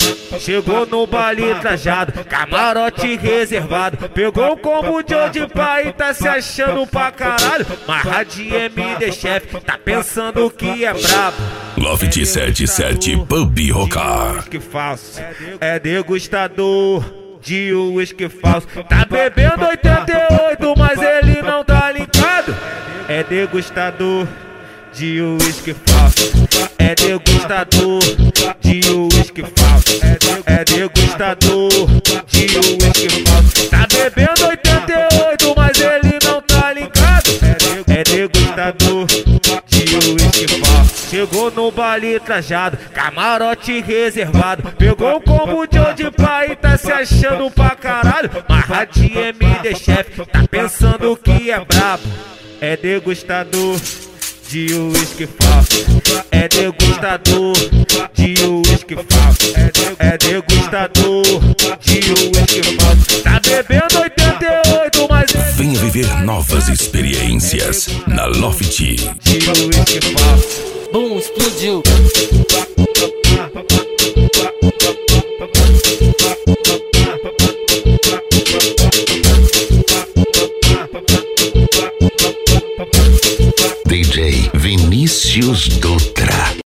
Chegou no baile trajado, camarote reservado. Pegou o combo de onde pai e tá se achando pra caralho. Marra de MD Chef, tá pensando que é brabo. Loft 77 Pub Rocar. Whisky falso, é degustador de uísque falso. Tá bebendo 88, mas ele não tá ligado. É degustador de uísque falso. É degustador de uísque falso. É degustador de uísque falso. Tá bebendo 88, mas ele não tá ligado. É degustador de uísque falso. Chegou no baile trajado, camarote reservado. Pegou o combo de onde pai e tá se achando pra caralho. Marra de MD Chef, tá pensando que é brabo. É degustador de uísque falso. É degustador de uísque falso. É degustador de uísque falso. Tá bebendo 88, mas venha viver novas experiências na Loft. de uísque falso. Bum, explodiu. DJ Vinícius do